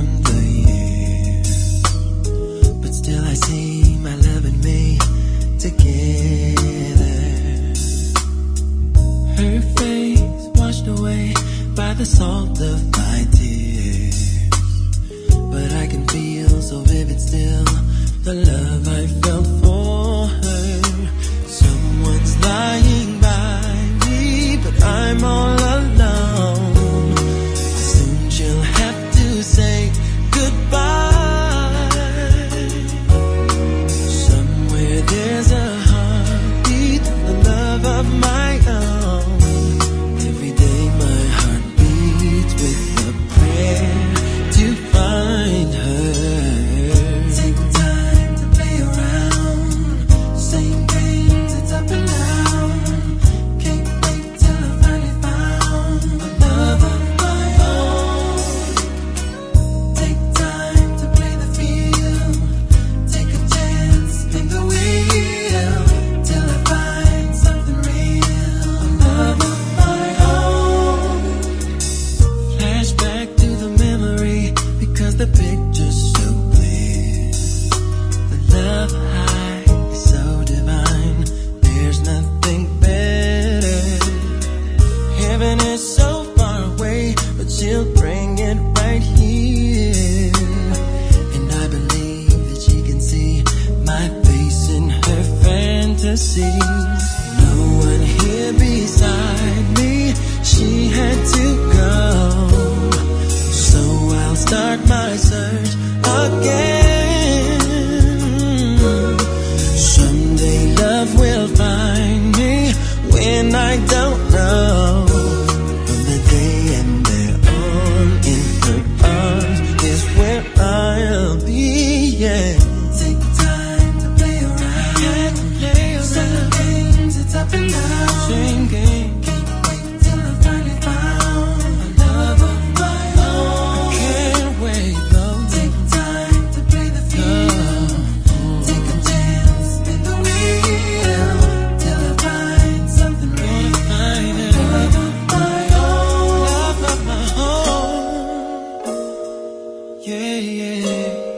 from the years, but still I see my love and me together. Her face washed away by the salt of my tears, but I can feel so vivid still the love I felt for her. Someone's lying by me, but I'm all alone. Soon she'll have to say goodbye. Somewhere there's a heartbeat, the love of my own. Every day my heart beats with a prayer to find her. Take time to play around, same games, it's up and down. Can't wait till I finally found a love of my own. Take time to play the field, take a chance, spin the wheel, till I find something real, a love of my own. Flashback to the memory, because the picture's so clear. The love high is so divine, there's nothing better. Heaven is so far away, but she'll bring it right here. And I believe that she can see my face in her fantasies. No one here beside me, she had to go. So I'll start my search again. Someday love will find me when I don't know. From the day and there on, in her arms is where I'll be, yeah. Take time to play around, same games, it's up and down. Same game. Can't wait till I finally found a love of my own. I can't wait, though. Take time to play the field, take a chance, spin the wheel, till I find something real. Love of my own, love of my own. Yeah, yeah.